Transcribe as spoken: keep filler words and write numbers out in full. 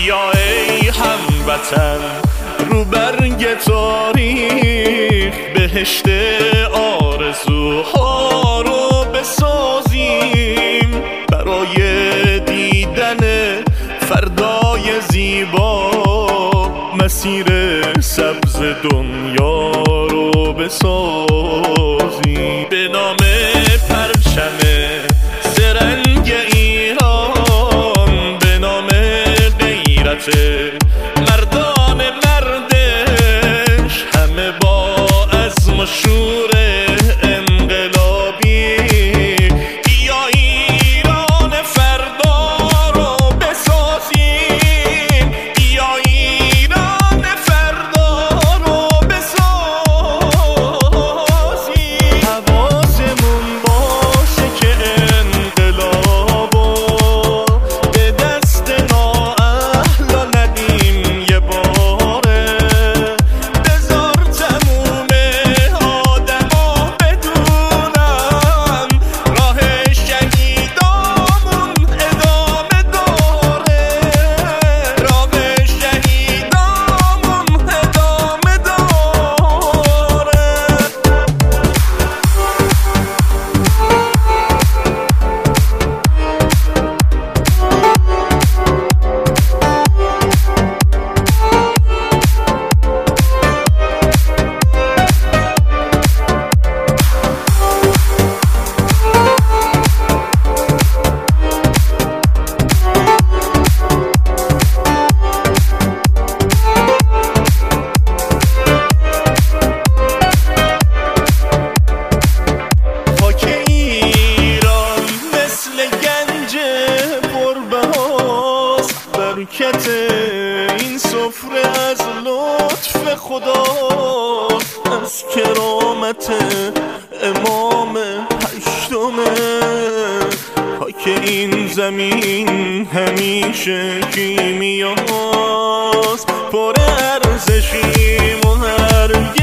بیا ای هموطن رو برگ تاریخ بهشت آرزوها رو بسازیم برای دیدن فردای زیبا مسیر سبز دنیا رو بسازیم به نام پرچم سرنگ ایران به نام غیرت مردان مردش همه با عزم و شور انقلابی بیا ایران فردا رو بسازیم بیا ایران فردا رو بسازیم حواسمون باشه که انقلابو به دست نااهلا ندیم یه باره بذار تموم آدما بدونن راه شهیدامون ادامه داره راه شهیدامون ادامه داره خاک ایران مثل گنج گربه هاست برکت این سفره از لطف خداست از کرامت امام هشتمه خاک این زمین همیشه کیمیاست پر ارزشیم و هرگز